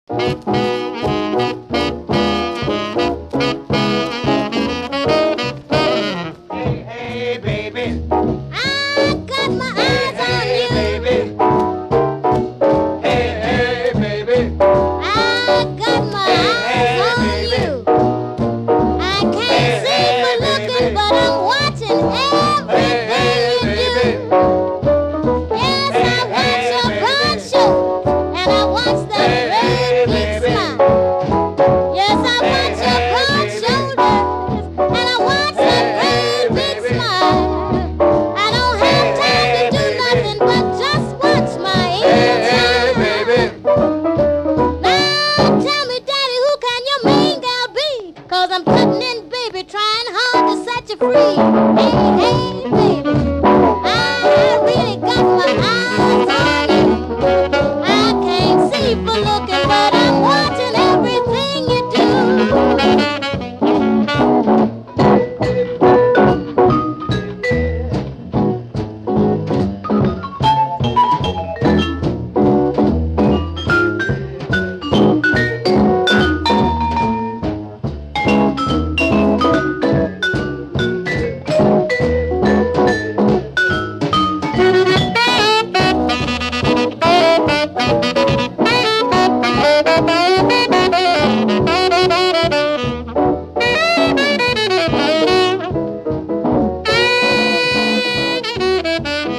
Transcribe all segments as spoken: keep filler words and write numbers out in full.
Hey, hey, baby. I got my Hey, eyes on hey, you. baby. Hey, hey, baby. I got my Hey, eyes hey, on baby. you. I can't Hey, see for hey, looking, baby. but I'm watching Hey, everything hey, you baby. do. Yes, I Hey, watch hey, your broad baby. shoulder, and I watch that Hey, great hey, big baby. smile. Yes, I Hey, watch your hey, broad baby. shoulders, and I watch that Hey, hey, great big baby. smile. I don't have Hey, time to hey, do baby. nothing but just watch my Hey, hey, baby. engine run. Now tell me, Daddy, who can your main gal be? Cause I'm putting in, baby, trying hard to set you free. Hey, hey, baby, I really got my eyes on you. I can't see for looking, but I'm watching everything you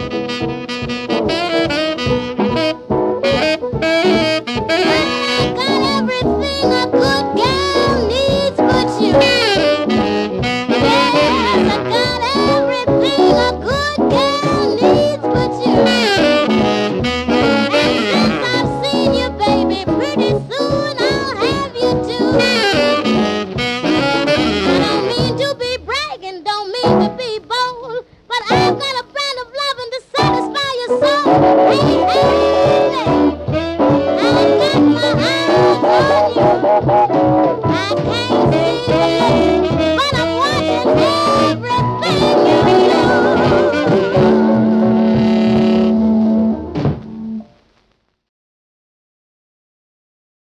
do.